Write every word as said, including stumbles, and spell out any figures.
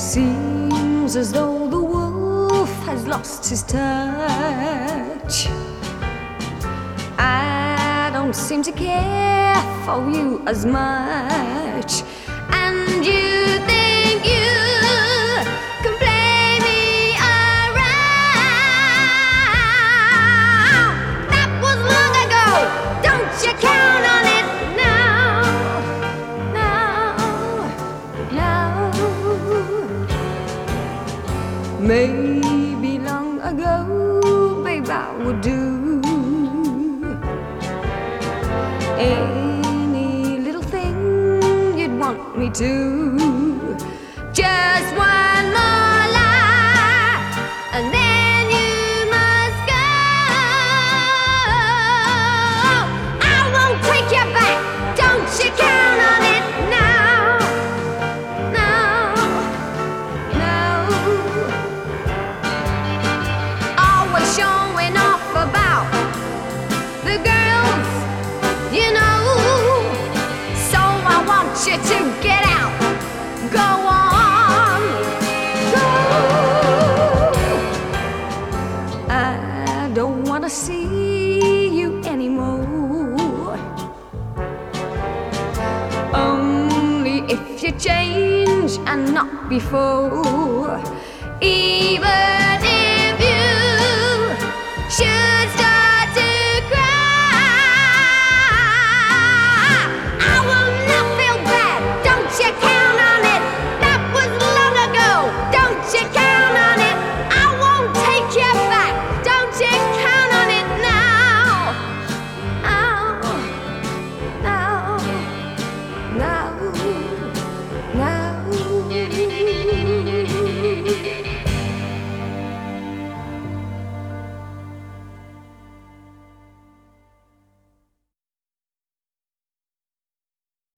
Seems as though the wolf has lost his touch. I don't seem to care for you as much, and you think you can play me around. That was long ago, don't you count on it now, now, now. Maybe long ago, babe, I would do any little thing you'd want me to. Just one more lie, and then you must go. I won't take you back, don't you count on it now, now, now. Always showing off about the girls, you know, so I want you to get out, go on, go. I don't want to see you anymore, only if you change and not before. Even